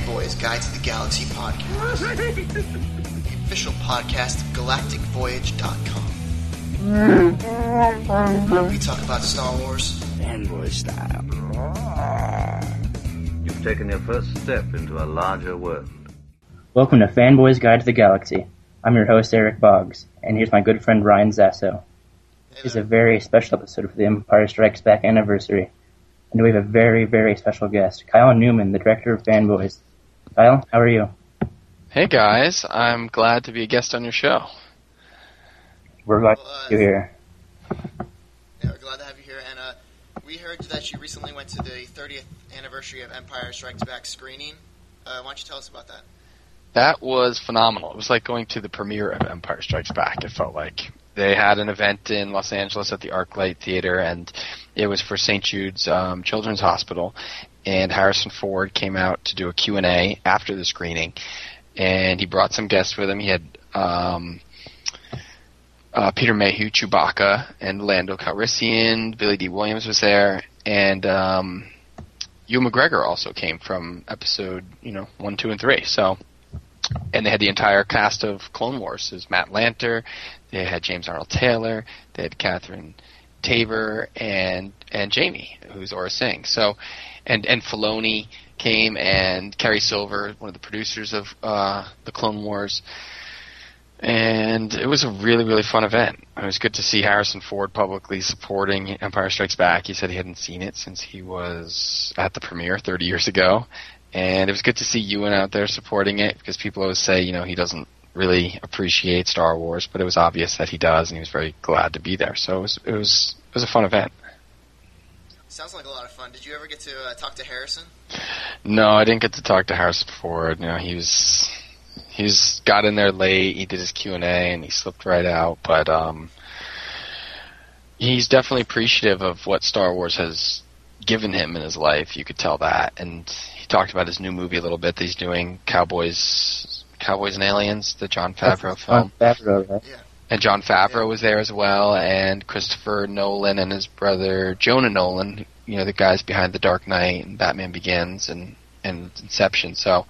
Fanboys Guide to the Galaxy podcast, the official podcast of GalacticVoyage.com. We talk about Star Wars, fanboy style. You've taken your first step into a larger world. Welcome to Fanboys Guide to the Galaxy. I'm your host, Eric Boggs, and here's my good friend Ryan Zasso. It's a very special episode for the Empire Strikes Back anniversary. And we have a very, very special guest, Kyle Newman, the director of Fanboys. Kyle, how are you? Hey guys, I'm glad to be a guest on your show. We're glad to have you here. Yeah, we're glad to have you here. And we heard that you recently went to the 30th anniversary of Empire Strikes Back screening. Why don't you tell us about that? That was phenomenal. It was like going to the premiere of Empire Strikes Back, it felt like. They had an event in Los Angeles at the ArcLight Theater, and it was for St. Jude's Children's Hospital, and Harrison Ford came out to do a Q&A after the screening, and he brought some guests with him. He had Peter Mayhew, Chewbacca, and Lando Calrissian. Billy D. Williams was there, and Ewan McGregor also came from episode 1, 2, and 3. And they had the entire cast of Clone Wars. There's Matt Lanter, they had James Arnold Taylor, they had Catherine Tabor, and Jamie, who's Aura Singh. And Filoni came, and Carrie Silver, one of the producers of the Clone Wars. And it was a really, really fun event. It was good to see Harrison Ford publicly supporting Empire Strikes Back. He said he hadn't seen it since he was at the premiere 30 years ago. And it was good to see Ewan out there supporting it, because people always say, he doesn't really appreciate Star Wars, but it was obvious that he does, and he was very glad to be there. So it was a fun event. Sounds like a lot of fun. Did you ever get to talk to Harrison? No, I didn't get to talk to Harrison Ford. He got in there late. He did his Q&A, and he slipped right out. But he's definitely appreciative of what Star Wars has given him in his life. You could tell that. And he talked about his new movie a little bit that he's doing, Cowboys and Aliens, the Jon Favreau film. Jon Favreau, right? Yeah. And Jon Favreau was there as well, and Christopher Nolan and his brother Jonah Nolan, the guys behind The Dark Knight and Batman Begins and Inception. So,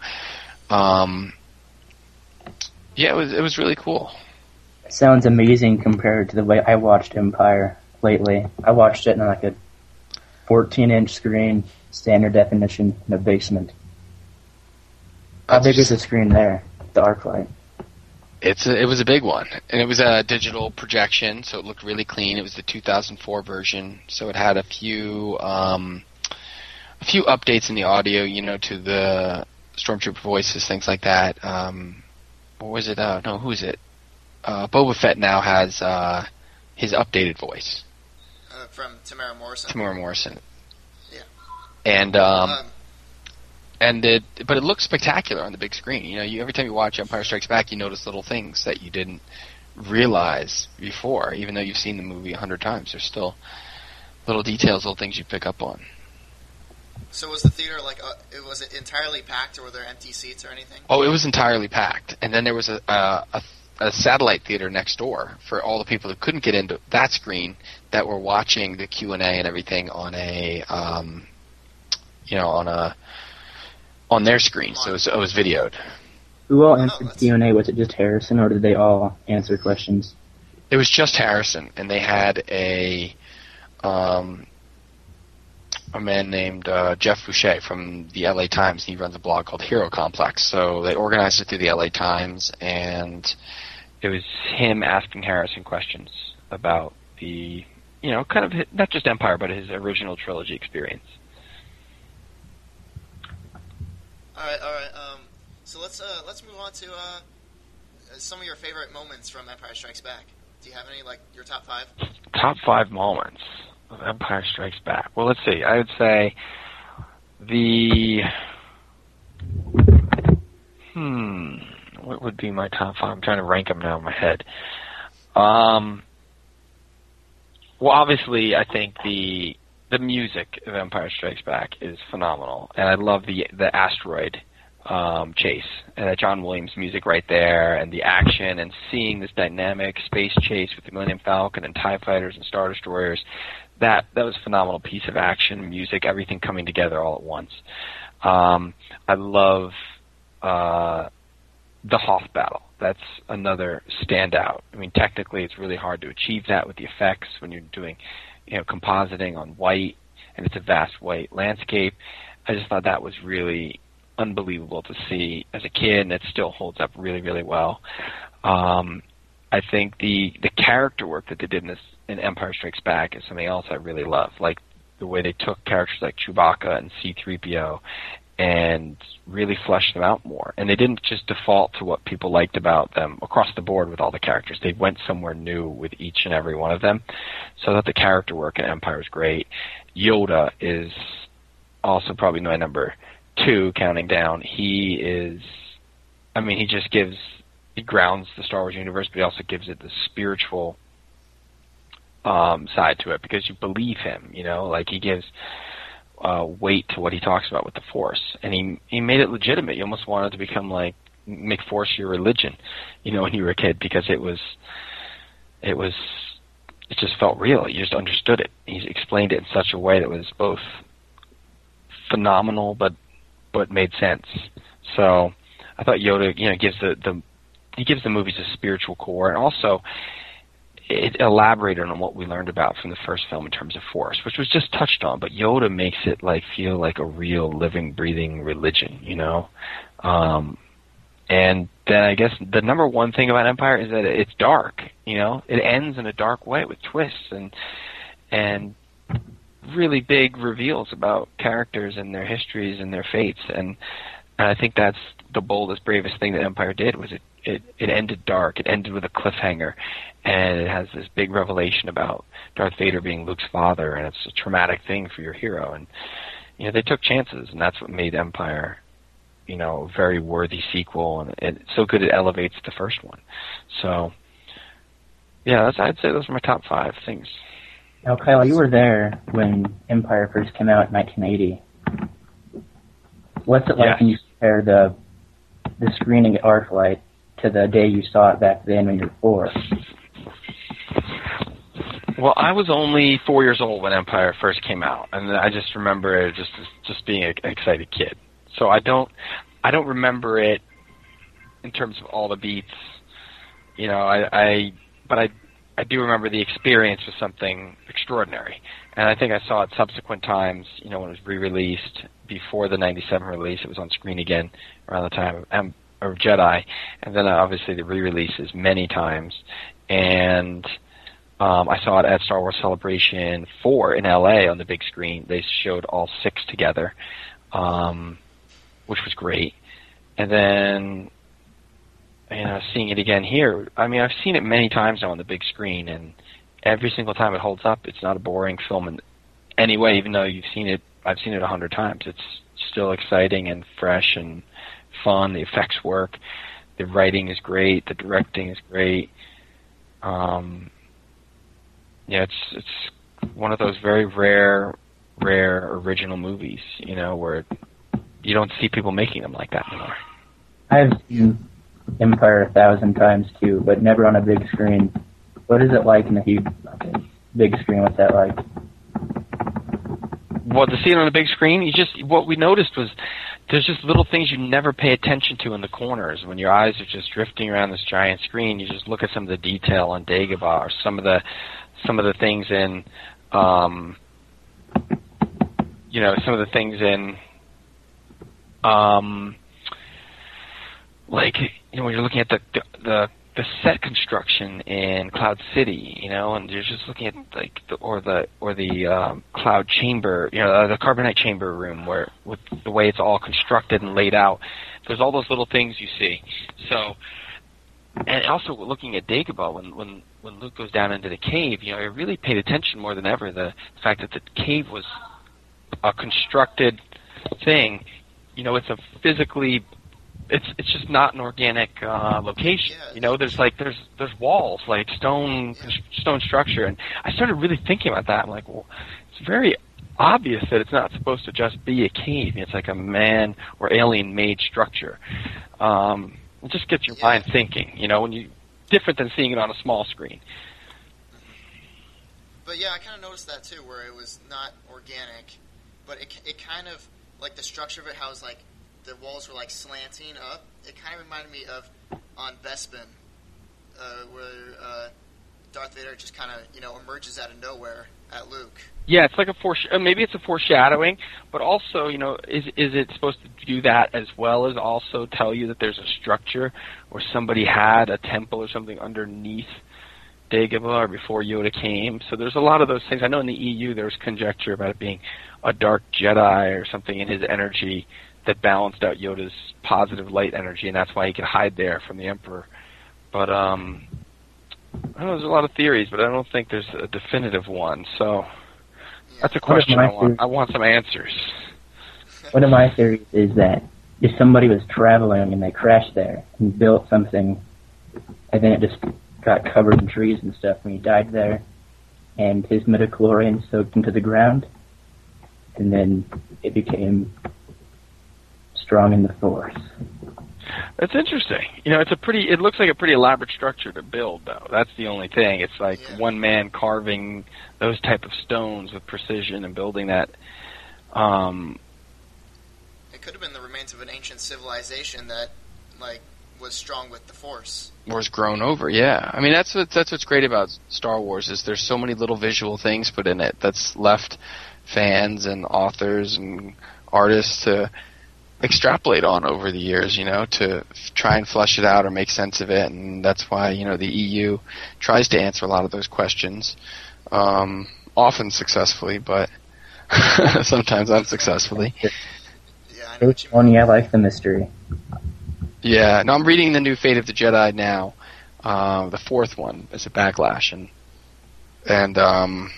it was really cool. It sounds amazing compared to the way I watched Empire lately. I watched it in like a 14-inch screen, standard definition, in a basement. How big is the screen there, the ArcLight? It was a big one, and it was a digital projection, so it looked really clean. It was the 2004 version, so it had a few updates in the audio, to the Stormtrooper voices, things like that. What was it? Who is it? Boba Fett now has his updated voice. From Tamara Morrison. Tamara Morrison. Yeah. But it looks spectacular on the big screen. Every time you watch Empire Strikes Back, you notice little things that you didn't realize before, even though you've seen the movie 100 times. There's still little details, little things you pick up on. So was the theater was it entirely packed, or were there empty seats or anything? Oh, it was entirely packed, and then there was a satellite theater next door for all the people who couldn't get into that screen that were watching the Q&A and everything on on their screen. So it was videoed. Who all answered Q&A? Was it just Harrison, or did they all answer questions? It was just Harrison, and they had a man named Jeff Fouché from the LA Times. He runs a blog called Hero Complex. So they organized it through the LA Times, and it was him asking Harrison questions about the, kind of not just Empire, but his original trilogy experience. All right. So let's move on to some of your favorite moments from Empire Strikes Back. Do you have any, your top 5? Top 5 moments of Empire Strikes Back. Well, let's see. I would say what would be my top 5? I'm trying to rank them now in my head. Well, obviously, I think the music of Empire Strikes Back is phenomenal, and I love the asteroid chase, and John Williams music right there, and the action, and seeing this dynamic space chase with the Millennium Falcon and TIE Fighters and Star Destroyers. That was a phenomenal piece of action, music, everything coming together all at once. I love the Hoth battle. That's another standout. I mean, technically, it's really hard to achieve that with the effects when you're doing, compositing on white, and it's a vast white landscape. I just thought that was really unbelievable to see as a kid, and it still holds up really, really well. I think the character work that they did in Empire Strikes Back is something else I really love, like the way they took characters like Chewbacca and C-3PO and really fleshed them out more. And they didn't just default to what people liked about them across the board with all the characters. They went somewhere new with each and every one of them. So I thought the character work in Empire is great. Yoda is also probably my number 2, counting down. He grounds the Star Wars universe, but he also gives it the spiritual side to it, because you believe him, like he gives weight to what he talks about with the Force, and he made it legitimate. You almost wanted to become like, make Force your religion, when you were a kid, because it just felt real. You just understood it. He explained it in such a way that was both phenomenal but made sense. So I thought Yoda, gives the movies a spiritual core, and also it elaborated on what we learned about from the first film in terms of Force, which was just touched on, but Yoda makes it feel like a real living, breathing religion, and then I guess the number one thing about Empire is that it's dark, it ends in a dark way with twists and really big reveals about characters and their histories and their fates, and I think that's the boldest, bravest thing that Empire did, was it ended dark. It ended with a cliffhanger, and it has this big revelation about Darth Vader being Luke's father, and it's a traumatic thing for your hero. And they took chances, and that's what made Empire, a very worthy sequel, and it's so good it elevates the first one. So, yeah, I'd say those are my top 5 things. Now, Kyle, you were there when Empire first came out in 1980. What's it like when you compare the screening at ArcLight to the day you saw it back then when you were 4? Well, I was only 4 years old when Empire first came out, and I just remember it just being an excited kid. So I don't remember it in terms of all the beats, but I do remember the experience was something extraordinary. And I think I saw it subsequent times, when it was re-released. Before the 97 release, it was on screen again around the time of Jedi, and then obviously the re-releases many times. And I saw it at Star Wars Celebration 4 in LA on the big screen. They showed all 6 together, which was great. And then, seeing it again here, I've seen it many times now on the big screen, and every single time it holds up. It's not a boring film in any way, even though I've seen it 100 times. It's still exciting and fresh and fun. The effects work. The writing is great. The directing is great. It's one of those very rare original movies, where you don't see people making them like that anymore. I've seen Empire 1,000 times too, but never on a big screen. What is it like in the big screen? What's that like? Well, to see it on the big screen, what we noticed was there's just little things you never pay attention to in the corners. When your eyes are just drifting around this giant screen, you just look at some of the detail on Dagobah, or some of the things in, some of the things in, when you're looking at the set construction in Cloud City, and you're just looking at the cloud chamber, the carbonite chamber room, where with the way it's all constructed and laid out, there's all those little things you see. So, and also looking at Dagobah, when Luke goes down into the cave, I really paid attention more than ever the fact that the cave was a constructed thing. It's a physically. It's just not an organic location. There's walls, like stone structure, and I started really thinking about that. I'm like, well, it's very obvious that it's not supposed to just be a cave. It's like a man or alien-made structure. It just gets your mind thinking. Different than seeing it on a small screen. But yeah, I kind of noticed that too, where it was not organic, but it kind of like the structure of it, how it's like the walls were like slanting up. It kind of reminded me of on Bespin, where Darth Vader just kind of emerges out of nowhere at Luke. Yeah, it's like maybe it's a foreshadowing, but also, is it supposed to do that as well as also tell you that there's a structure where somebody had a temple or something underneath Dagobah or before Yoda came? So there's a lot of those things. I know in the EU there's conjecture about it being a dark Jedi or something in his energy that balanced out Yoda's positive light energy, and that's why he could hide there from the Emperor. But I don't know, there's a lot of theories, but I don't think there's a definitive one. So that's a question I want some answers. One of my theories is that if somebody was traveling and they crashed there and built something, and then it just got covered in trees and stuff when he died there, and his midichlorian soaked into the ground, and then it became strong in the Force. That's interesting. It looks like a pretty elaborate structure to build, though. That's the only thing. It's like one man carving those type of stones with precision and building that. It could have been the remains of an ancient civilization that, was strong with the Force. Was grown over, yeah. I mean, that's what's great about Star Wars is there's so many little visual things put in it that's left fans and authors and artists to extrapolate on over the years, to try and flesh it out or make sense of it, and that's why, the EU tries to answer a lot of those questions, often successfully, but sometimes unsuccessfully. Yeah, I know what you mean. I like the mystery. Yeah, no, I'm reading the new Fate of the Jedi now. The fourth one is a Backlash, and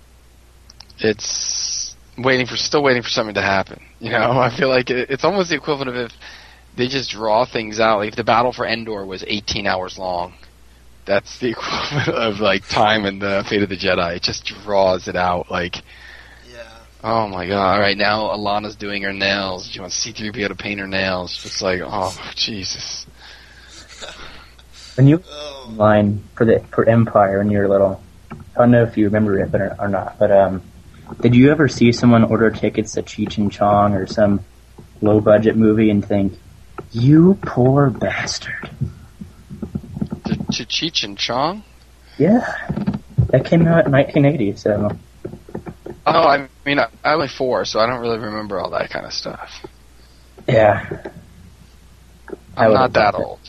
it's still waiting for something to happen. I feel like it's almost the equivalent of if they just draw things out. Like if the Battle for Endor was 18 hours long, that's the equivalent of time in the Fate of the Jedi. It just draws it out oh my god! All right, now Alana's doing her nails. You want C-3PO to paint her nails? It's like, oh Jesus! When you line for Empire when you were little, I don't know if you remember it, or not. But did you ever see someone order tickets to Cheech and Chong or some low budget movie and think, "You poor bastard"? To Cheech and Chong? Yeah, that came out in 1980. So. Oh, I mean, I'm only 4, so I don't really remember all that kind of stuff. Yeah. I'm not that old.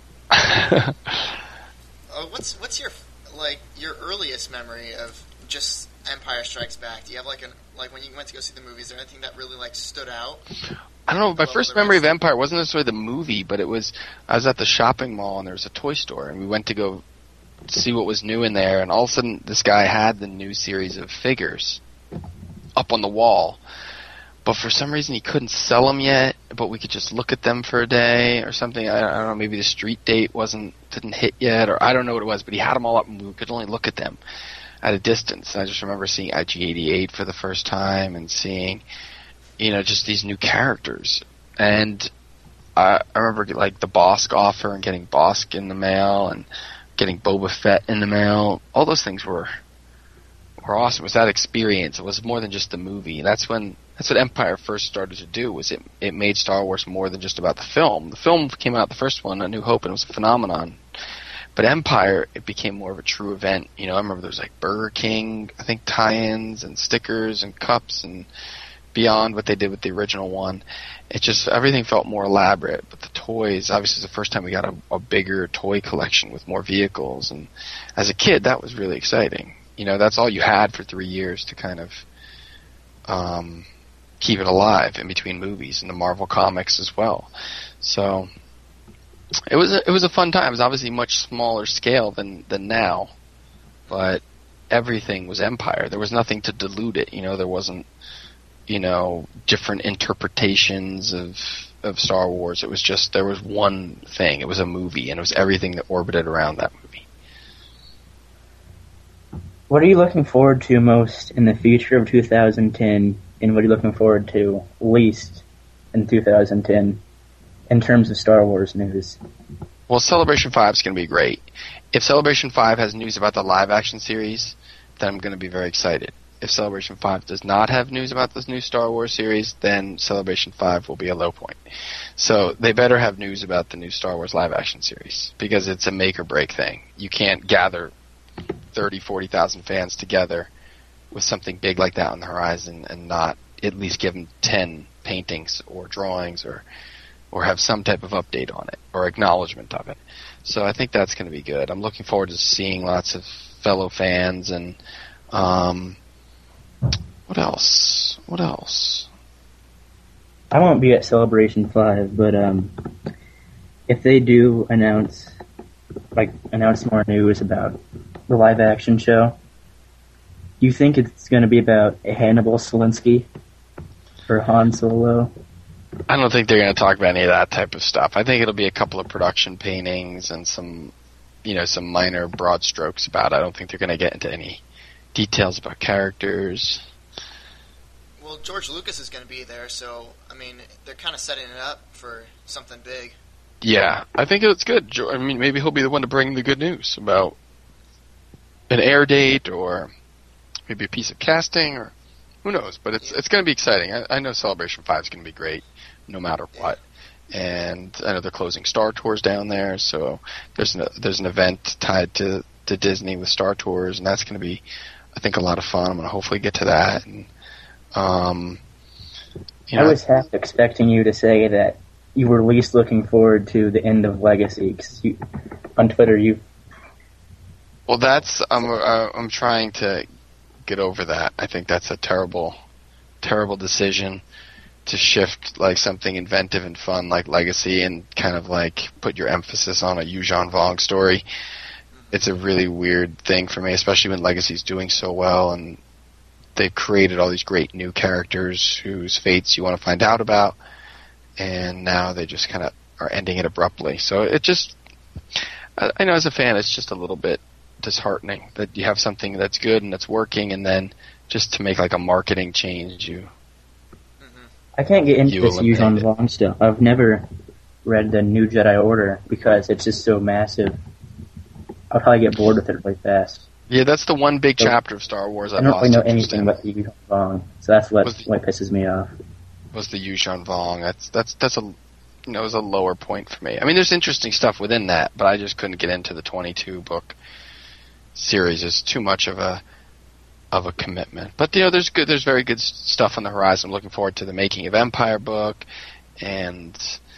What's your earliest memory of just Empire Strikes Back? Do you have when you went to go see the movie, is there anything that really stood out? I don't know. My first memory of Empire wasn't necessarily the movie, but I was at the shopping mall and there was a toy store, and we went to go see what was new in there, and all of a sudden this guy had the new series of figures up on the wall, but for some reason he couldn't sell them yet, but we could just look at them for a day or something. I don't know, maybe the street date didn't hit yet, or I don't know what it was, but he had them all up and we could only look at them at a distance. And I just remember seeing IG-88 for the first time and seeing, just these new characters. And I remember the Bosk offer and getting Bosk in the mail and getting Boba Fett in the mail. All those things were awesome. It was that experience. It was more than just the movie. That's what Empire first started to do. Was it made Star Wars more than just about the film. The film came out, the first one, A New Hope, and it was a phenomenon. But Empire, it became more of a true event. I remember there was Burger King, I think, tie-ins and stickers and cups and beyond what they did with the original one. It just, everything felt more elaborate. But the toys, obviously, it was the first time we got a bigger toy collection with more vehicles. And as a kid, that was really exciting. That's all you had for 3 years to kind of keep it alive in between movies and the Marvel comics as well. So it was a fun time. It was obviously much smaller scale than now, but everything was Empire. There was nothing to dilute it. There wasn't different interpretations of Star Wars. It was just, there was one thing. It was a movie, and it was everything that orbited around that movie. What are you looking forward to most in the future of 2010, and what are you looking forward to least in 2010 in terms of Star Wars news? Well, Celebration 5 is going to be great. If Celebration 5 has news about the live-action series, then I'm going to be very excited. if Celebration 5 does not have news about this new Star Wars series, then Celebration 5 will be a low point. So they better have news about the new Star Wars live-action series, because it's a make-or-break thing. You can't gather 30, 40,000 fans together with something big like that on the horizon and not at least give them 10 paintings or drawings or have some type of update on it or acknowledgement of it. So I think that's going to be good. I'm looking forward to seeing lots of fellow fans and what else? I won't be at Celebration 5, but if they do announce more news about the live-action show, do you think it's going to be about a Hannibal Selinsky for Han Solo? I don't think they're going to talk about any of that type of stuff. I think it'll be a couple of production paintings and some minor broad strokes about it. I don't think they're going to get into any details about characters. Well, George Lucas is going to be there, so, I mean, they're kind of setting it up for something big. Yeah, I think it's good. I mean, maybe he'll be the one to bring the good news about an air date or maybe a piece of casting, or who knows. But it's going to be exciting. I know Celebration 5 is going to be great no matter what. And I know they're closing Star Tours down there, so there's an event tied to Disney with Star Tours, and that's going to be, I think, a lot of fun. I'm going to hopefully get to that. And I was half expecting you to say that you were least looking forward to the end of Legacy, because on Twitter you... Well, I'm trying to get over that. I think that's a terrible, terrible decision to shift like something inventive and fun like Legacy and kind of like put your emphasis on a Yuuzhan Vong story. It's a really weird thing for me, especially when Legacy's doing so well and they've created all these great new characters whose fates you want to find out about, and now they just kind of are ending it abruptly. So it just, I know as a fan, it's just a little bit disheartening that you have something that's good and that's working, and then just to make like a marketing change, I can't get into this Yuuzhan Vong stuff. I've never read the New Jedi Order because it's just so massive. I'll probably get bored with it really fast. Yeah, that's the one big chapter of Star Wars I don't really know anything about the Yuuzhan Vong, so that's what pisses me off. Was the Yuuzhan Vong? That's a it was a lower point for me. I mean, there's interesting stuff within that, but I just couldn't get into the 22 book series. It's too much of a commitment. But there's very good stuff on the horizon. I'm looking forward to the Making of Empire book, and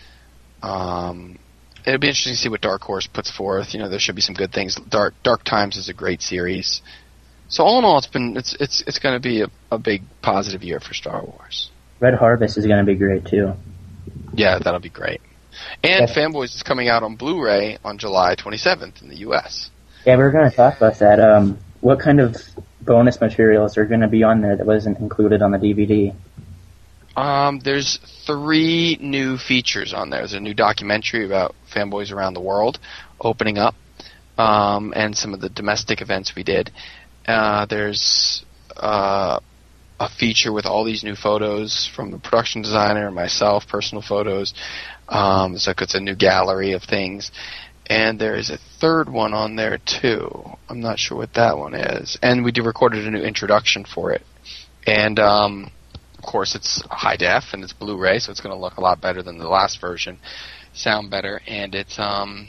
it'll be interesting to see what Dark Horse puts forth. There should be some good things. Dark Times is a great series. So all in all, it's going to be a big positive year for Star Wars. Red Harvest is going to be great too. Yeah, that'll be great. And Fanboys is coming out on Blu-ray on July 27th in the U.S. Yeah, we were going to talk about that. What kind of bonus materials are going to be on there that wasn't included on the DVD? There's 3 new features on there. There's a new documentary about fanboys around the world opening up, and some of the domestic events we did. There's a feature with all these new photos from the production designer and myself, personal photos. So it's a new gallery of things. And there is a 3rd one on there, too. I'm not sure what that one is. And we recorded a new introduction for it. And, of course, it's high def, and it's Blu-ray, so it's going to look a lot better than the last version, sound better, and it's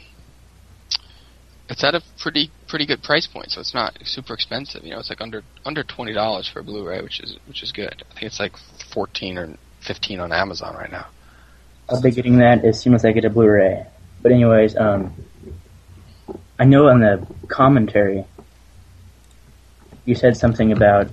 at a pretty good price point, so it's not super expensive. It's like under $20 for a Blu-ray, which is good. I think it's like $14 or $15 on Amazon right now. I'll be getting that as soon as I get a Blu-ray. But anyways, I know on the commentary you said something about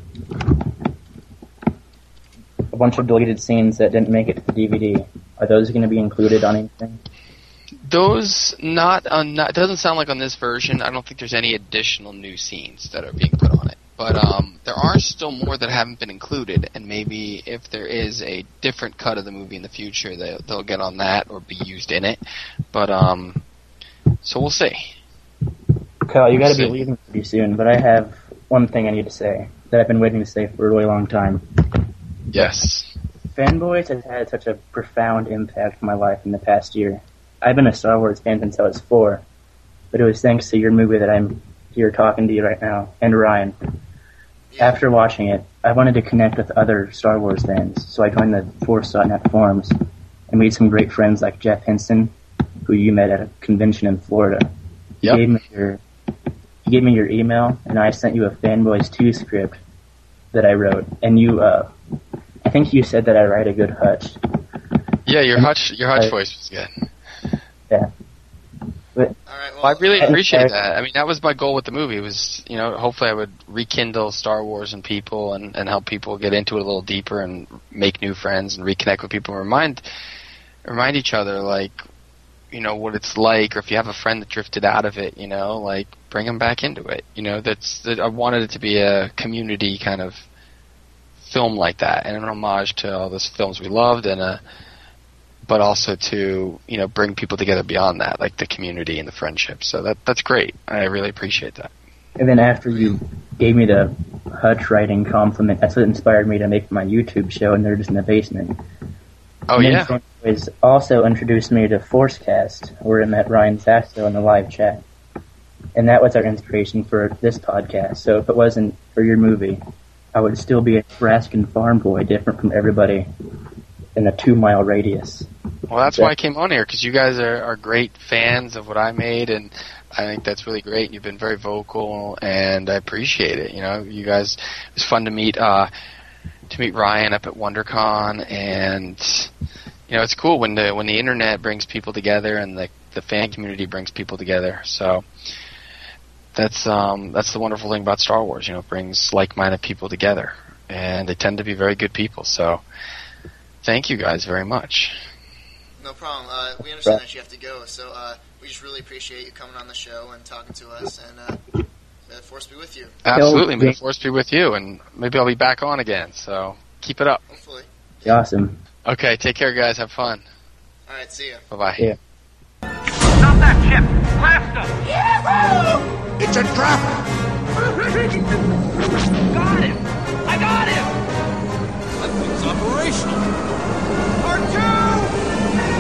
a bunch of deleted scenes that didn't make it to the DVD. Are those going to be included on anything? Those it doesn't sound like on this version. I don't think there's any additional new scenes that are being put on it. But there are still more that haven't been included, and maybe if there is a different cut of the movie in the future, they'll get on that or be used in it. But so we'll see. Kyle, you got to be leaving pretty soon, but I have one thing I need to say that I've been waiting to say for a really long time. Yes. Fanboys has had such a profound impact on my life in the past year. I've been a Star Wars fan since I was 4, but it was thanks to your movie that I'm here talking to you right now, and Ryan. after watching it, I wanted to connect with other Star Wars fans, so I joined the Force.net forums and made some great friends like Jeff Hinson, who you met at a convention in Florida. He Yep. gave me your email, and I sent you a Fanboys 2 script that I wrote, and you, I think you said that I write a good Hutch. Yeah, your Hutch voice was good. Yeah. But All right. Well, I really and- appreciate that. I mean, that was my goal with the movie. Was hopefully I would rekindle Star Wars in people and help people get into it a little deeper and make new friends and reconnect with people and remind each other what it's like, or if you have a friend that drifted out of it, bring them back into it. I wanted it to be a community kind of film like that, and an homage to all those films we loved, but also to bring people together beyond that, like the community and the friendship. So that's great. I really appreciate that. And then after you gave me the Hutch writing compliment, that's what inspired me to make my YouTube show, and they're just in the basement. Oh, and yeah. then Fanboys also introduced me to Forcecast, where I met Ryan Zasso in the live chat. And that was our inspiration for this podcast. So if it wasn't for your movie, I would still be a Nebraskan farm boy, different from everybody in a 2-mile radius. Well, that's why I came on here, because you guys are great fans of what I made, and I think that's really great. You've been very vocal, and I appreciate it. You guys, it was fun to meet Ryan up at WonderCon, and it's cool when the internet brings people together and the fan community brings people together. So that's the wonderful thing about Star Wars. It brings like-minded people together, and they tend to be very good people. So thank you guys very much. No problem. We understand that you have to go, so we just really appreciate you coming on the show and talking to us, and may the Force be with you. Absolutely. May the Force be with you, and maybe I'll be back on again. So keep it up. Hopefully. Awesome. Okay, take care, guys. Have fun. All right, see ya. Bye-bye. Yeah. Stop that ship! Blast them! Yahoo! It's a trap! Got him! I got him! That thing's operational. R2!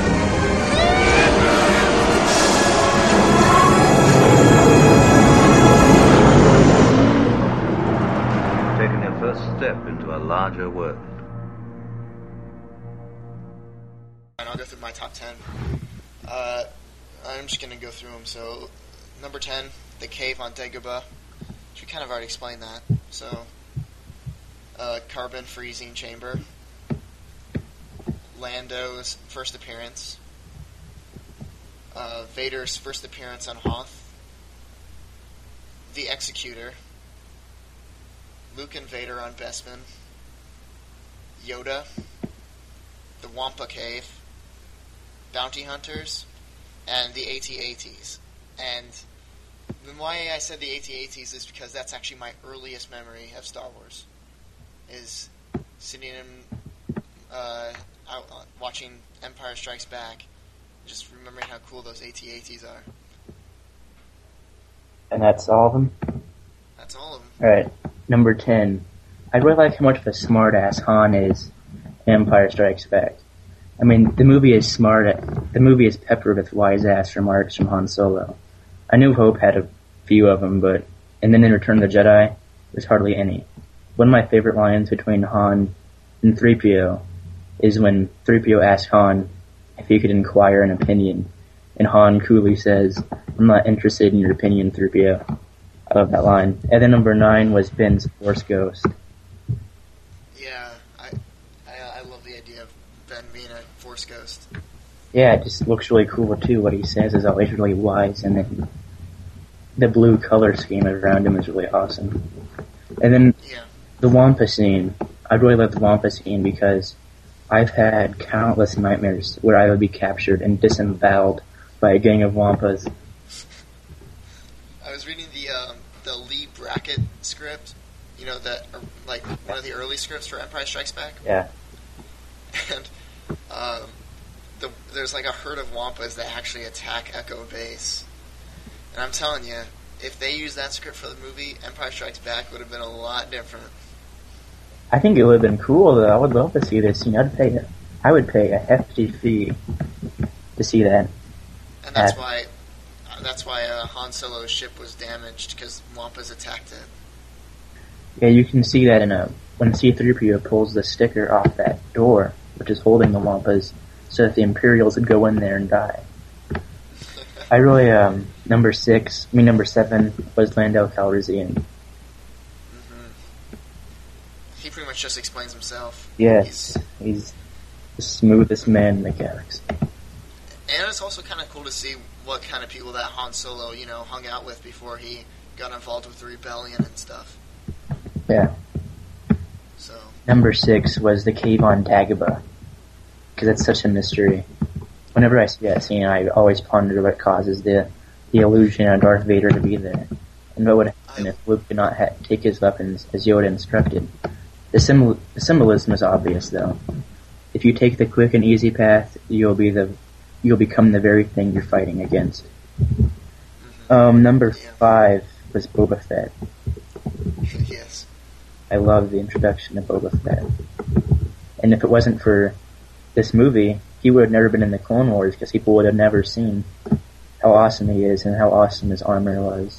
Taking your first step into a larger world. And I'll go through my top 10. I'm just going to go through them. So, number 10, the cave on Dagobah. Which we kind of already explained that. So, carbon freezing chamber. Lando's first appearance. Vader's first appearance on Hoth. The Executor. Luke and Vader on Bespin. Yoda. The Wampa Cave. Bounty Hunters, and the AT-ATs. And why I said the AT-ATs is because that's actually my earliest memory of Star Wars. Is sitting in, out watching Empire Strikes Back, just remembering how cool those AT-ATs are. And that's all of them? That's all of them. Alright, number 10. I really like how much of a smartass Han is in Empire Strikes Back. I mean, the movie is peppered with wise-ass remarks from Han Solo. I knew Hope had a few of them, but, and then in Return of the Jedi, there's hardly any. One of my favorite lines between Han and 3PO is when 3PO asks Han if he could inquire an opinion, and Han coolly says, "I'm not interested in your opinion, 3PO." I love that line. And then number 9 was Ben's Force Ghost. Yeah, I love the idea of Ben being a Force ghost. Yeah, it just looks really cool too. What he says is always really wise, and then the blue color scheme around him is really awesome. And then Yeah. the Wampa scene. I really love the Wampa scene because I've had countless nightmares where I would be captured and disemboweled by a gang of Wampas. I was reading the Lee Brackett script, like one of the early scripts for Empire Strikes Back. Yeah. And there's like a herd of Wampas that actually attack Echo Base. And I'm telling you, if they used that script for the movie, Empire Strikes Back would have been a lot different. I think it would have been cool though. I would love to see this. I would pay a hefty fee to see that. And that's why Han Solo's ship was damaged, because Wampas attacked it. Yeah, you can see that when C-3PO pulls the sticker off that door, which is holding the Wampas, so that the Imperials would go in there and die. I really, number 7 was Lando Calrissian. Mm-hmm. He pretty much just explains himself. Yes, he's the smoothest man in the galaxy. And it's also kind of cool to see what kind of people that Han Solo, hung out with before he got involved with the rebellion and stuff. Yeah. So. Number 6 was the cave on Dagobah, because it's such a mystery. Whenever I see that scene, I always ponder what causes the illusion of Darth Vader to be there, and what would happen if Luke did not take his weapons as Yoda instructed. The symbolism is obvious, though. If you take the quick and easy path, you'll become the very thing you're fighting against. Number 5 was Boba Fett. Yes. I love the introduction of Boba Fett. And if it wasn't for this movie, he would have never been in the Clone Wars, because people would have never seen how awesome he is and how awesome his armor was.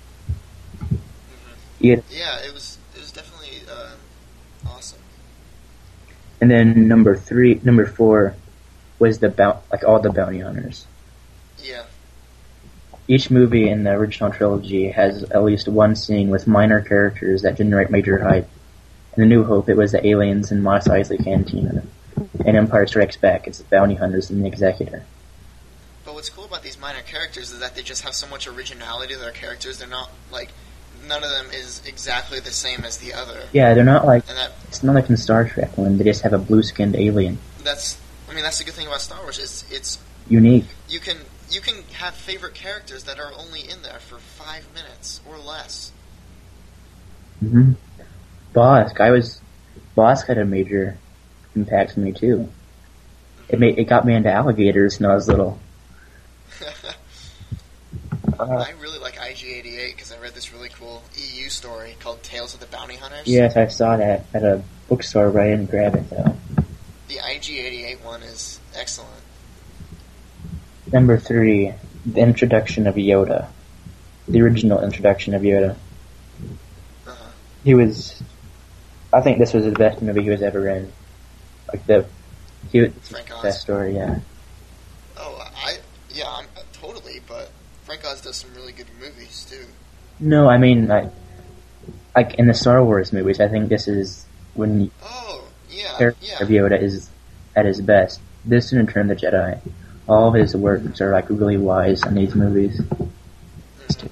Yeah, it was definitely awesome. And then number 4 was all the bounty hunters. Yeah. Each movie in the original trilogy has at least one scene with minor characters that generate major hype. In A New Hope, it was the aliens in Mos Eisley Cantina. In Empire Strikes Back, it's the bounty hunters and the Executor. But what's cool about these minor characters is that they just have so much originality to their characters. They're not, none of them is exactly the same as the other. Yeah, they're not it's not like in Star Trek when they just have a blue-skinned alien. That's the good thing about Star Wars, is it's unique. You can have favorite characters that are only in there for 5 minutes or less. Mm-hmm. Bosk had a major impact on me too. It got me into alligators when I was little. I really like IG-88 because I read this really cool EU story called Tales of the Bounty Hunters. Yes, I saw that at a bookstore, but I didn't grab it though. The IG-88 one is excellent. Number 3, the introduction of Yoda. The original introduction of Yoda. I think this was the best movie he was ever in. Frank Oz. Best story, yeah. Oh, I'm totally, but Frank Oz does some really good movies too. No, I mean, like in the Star Wars movies, I think this is when character of Yoda is at his best. This and Return of the Jedi. All of his works are really wise in these movies. Mm-hmm.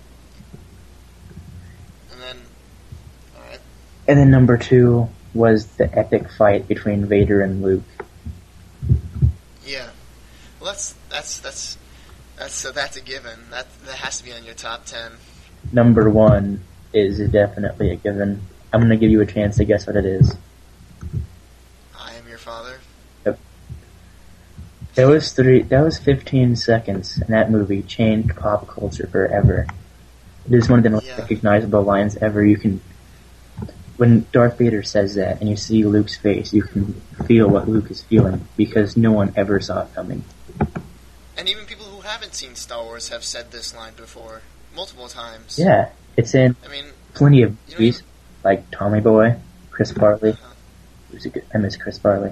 And then number 2 was the epic fight between Vader and Luke. Yeah, well, that's a given. That has to be on your top 10. Number 1 is definitely a given. I'm going to give you a chance to guess what it is. I Am Your Father. Yep. That was 15 seconds, and that movie changed pop culture forever. It is one of the most recognizable lines ever. When Darth Vader says that, and you see Luke's face, you can feel what Luke is feeling, because no one ever saw it coming. And even people who haven't seen Star Wars have said this line before, multiple times. Yeah, it's in plenty of movies, like Tommy Boy, Chris Farley. I miss Chris Farley.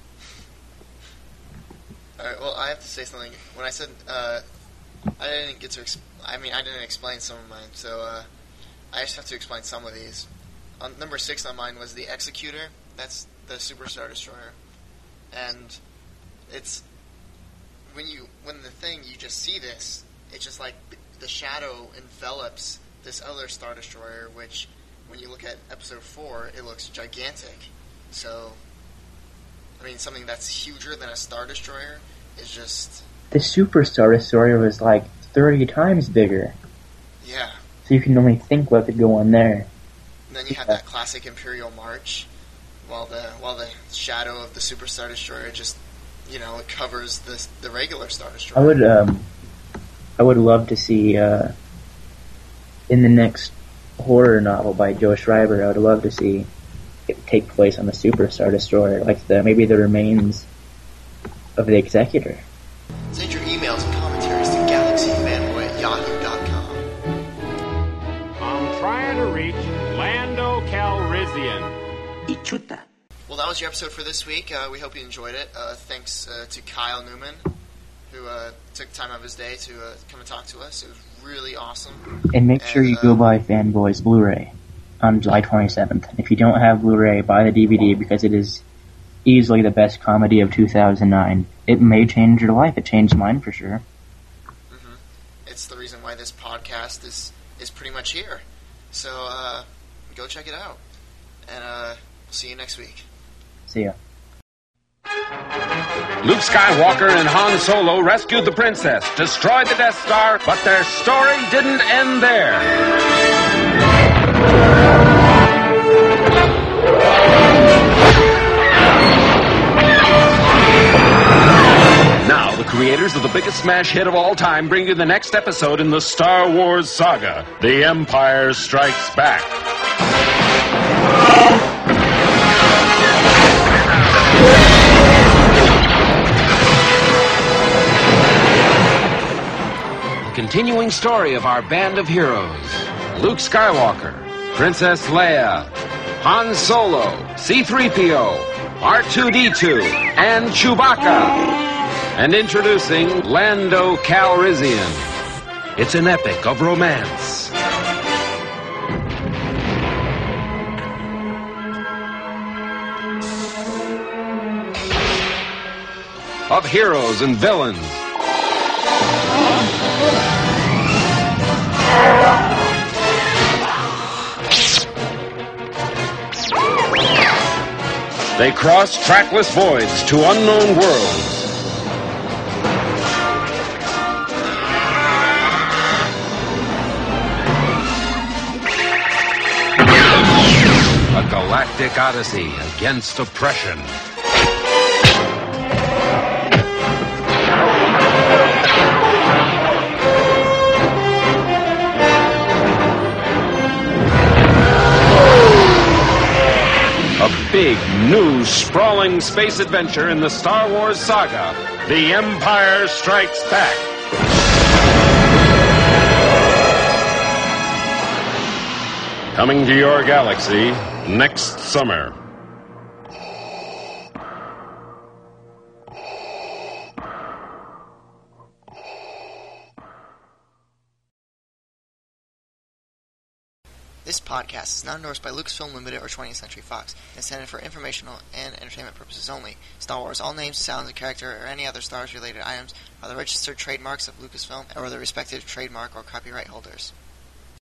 Alright, well, I have to say something. When I said, I didn't get to, I didn't explain some of mine, so, I just have to explain some of these. Number 6 on mine was the Executor. That's the Super Star Destroyer. And it's, when you just see this, it's just like the shadow envelops this other Star Destroyer, which, when you look at Episode 4, it looks gigantic. So, something that's huger than a Star Destroyer is just... The Super Star Destroyer was 30 times bigger. Yeah. So you can only think what could go on there. And then you have that classic Imperial March, while the shadow of the Super Star Destroyer just, it covers the regular Star Destroyer. I would love to see in the next horror novel by Joe Schreiber. I would love to see it take place on the Super Star Destroyer, maybe the remains of the Executor. Send your emails and commentaries to galaxyfanboy@yahoo.com. I'm trying to reach Lando Calrissian. chuta. Well, that was your episode for this week. We hope you enjoyed it. Thanks to Kyle Newman, who took time out of his day to come and talk to us. It was really awesome. And make sure you go buy Fanboys Blu-ray on July 27th. If you don't have Blu-ray, buy the DVD because it is easily the best comedy of 2009. It may change your life. It changed mine for sure. Mm-hmm. It's the reason why this podcast is pretty much here. So go check it out. And we'll see you next week. See ya. Luke Skywalker and Han Solo rescued the princess, destroyed the Death Star, but their story didn't end there. Now, the creators of the biggest smash hit of all time bring you the next episode in the Star Wars saga, The Empire Strikes Back. The continuing story of our band of heroes: Luke Skywalker, Princess Leia, Han Solo, C-3PO, R2-D2, and Chewbacca. And introducing Lando Calrissian. It's an epic of romance, of heroes and villains, they cross trackless voids to unknown worlds. A galactic odyssey against oppression. A big, new, sprawling space adventure in the Star Wars saga, The Empire Strikes Back. Coming to your galaxy next summer. This podcast is not endorsed by Lucasfilm Limited or 20th Century Fox. It's intended for informational and entertainment purposes only. Star Wars, all names, sounds, and character, or any other Star Wars-related items are the registered trademarks of Lucasfilm or their respective trademark or copyright holders.